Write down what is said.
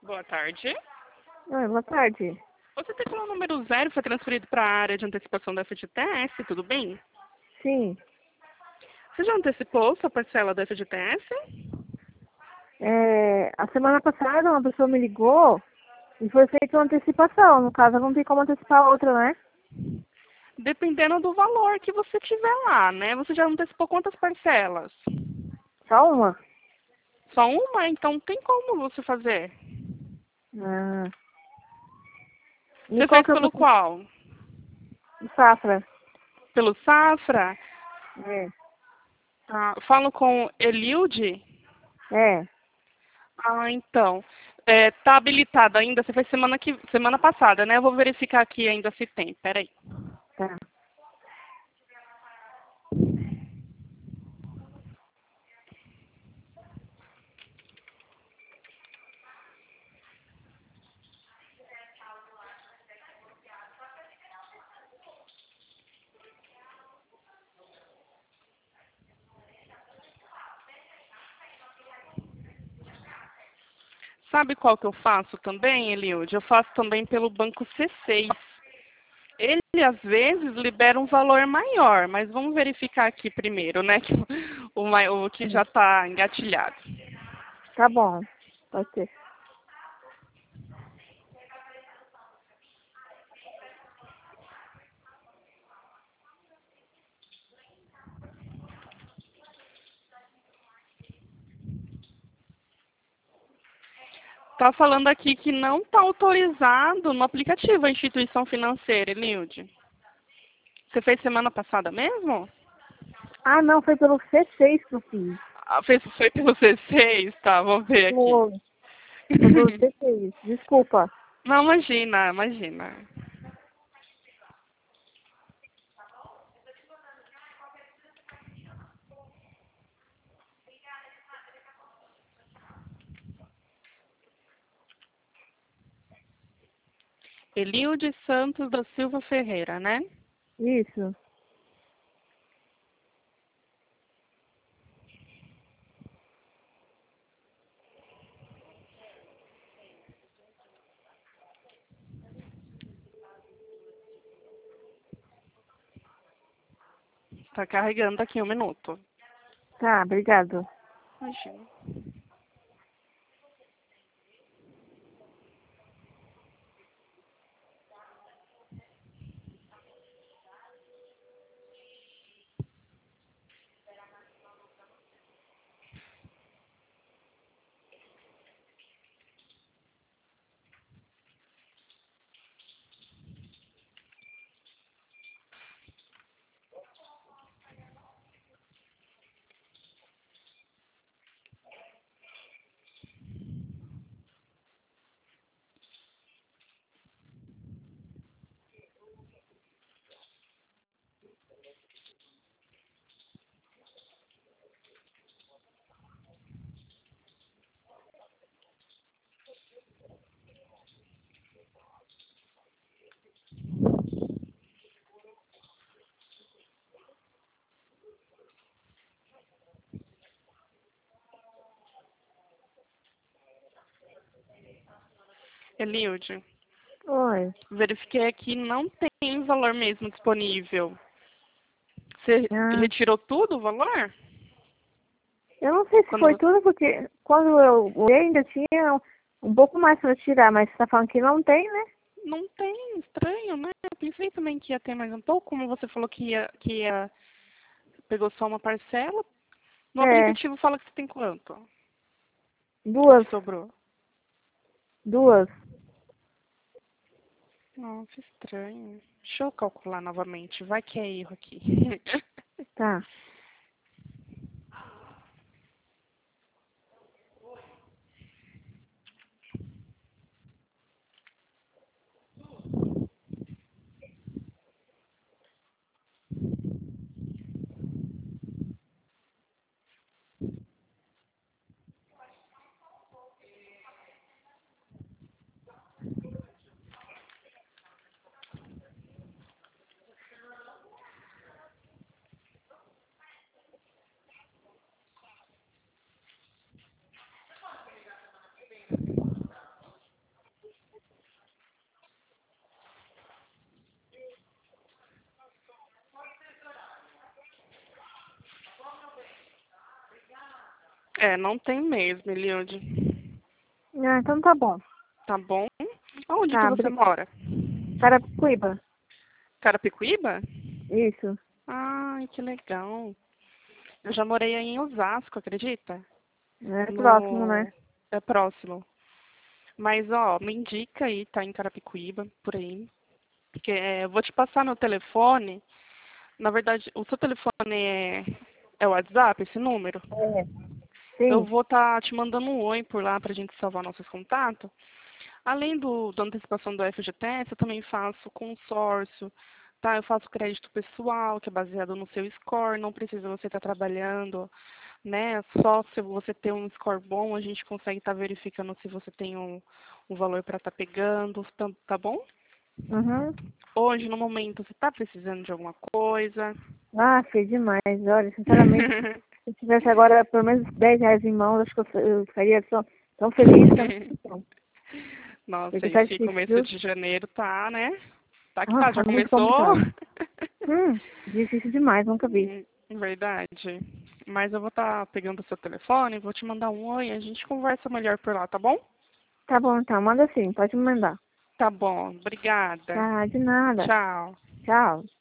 Boa tarde. Oi, boa tarde. Você tem o número 0, foi transferido para a área de antecipação da FGTS, tudo bem? Sim. Você já antecipou sua parcela da FGTS? A semana passada uma pessoa me ligou e foi feita uma antecipação. No caso, não tem como antecipar outra, né? Dependendo do valor que você tiver lá, né? Você já antecipou quantas parcelas? Só uma? Só uma? Então tem como você fazer. Ah. E Você qual fez que eu pelo preciso? qual? Safra. Pelo Safra? É. Ah, falo com Eliude? É. Ah, então. Tá habilitado ainda? Você fez semana passada, né? Eu vou verificar aqui ainda se tem. Peraí. Tá. Sabe qual que eu faço também, Eliude? Eu faço também pelo banco C6. Ele, às vezes, libera um valor maior, mas vamos verificar aqui primeiro, né? Que o que já está engatilhado. Tá bom. Pode ser. Está falando aqui que não está autorizado no aplicativo a instituição financeira, Eliude. Você fez semana passada mesmo? Ah, não, foi pelo C6 que eu fiz. Ah, foi pelo C6? Tá, vou ver aqui. Foi. Foi pelo C6. Desculpa. Não, imagina, imagina. Eliude Santos da Silva Ferreira, né? Isso. Está carregando aqui um minuto. Tá, obrigado. Imagina. Eliude, Oi. verifiquei aqui, não tem valor mesmo disponível. Você Ah, retirou tudo o valor? eu não sei se Quando foi você... tudo, porque quando eu olhei ainda tinha um pouco mais para tirar, mas você tá falando que não tem, né? Não tem, estranho, né? Eu pensei também que ia ter mais um pouco, como você falou que ia pegou só uma parcela. No É, aplicativo fala que você tem quanto? O que duas, sobrou? duas. Nossa, estranho. Deixa eu calcular novamente, vai que é erro aqui. Tá. É, não tem mesmo, Eliude. Ah, então tá bom. Tá bom? Onde que Tá, você mora? Carapicuíba. Carapicuíba? Isso. Ai, que legal. Eu já morei aí em Osasco, acredita? É próximo, né? No... É próximo. Mas, ó, me indica aí, tá em Carapicuíba, por aí. Porque eu vou te passar meu telefone. Na verdade, o seu telefone é o WhatsApp, esse número? É. Eu Sim. vou estar te mandando um oi por lá pra gente salvar nossos contatos. Além da antecipação do FGTS, eu também faço consórcio, tá? Eu faço crédito pessoal, que é baseado no seu score, não precisa você estar trabalhando, né? Só se você ter um score bom, a gente consegue estar verificando se você tem um valor para estar pegando, tá bom? Uhum. Hoje, no momento, você está precisando de alguma coisa? Ah, fez demais. Olha, sinceramente, se eu tivesse agora pelo menos R$ 10 em mãos, acho que eu ficaria tão feliz que eu não sei. Nossa, Porque tá esse começo difícil. de janeiro tá, né? Tá que Ah, tá, tá já muito começou. complicado. Difícil demais, nunca vi. Verdade. Mas eu vou estar pegando o seu telefone, vou te mandar um oi e a gente conversa melhor por lá, tá bom? Tá bom, então, manda sim, pode me mandar. Tá bom, obrigada. Tá, de nada. Tchau. Tchau.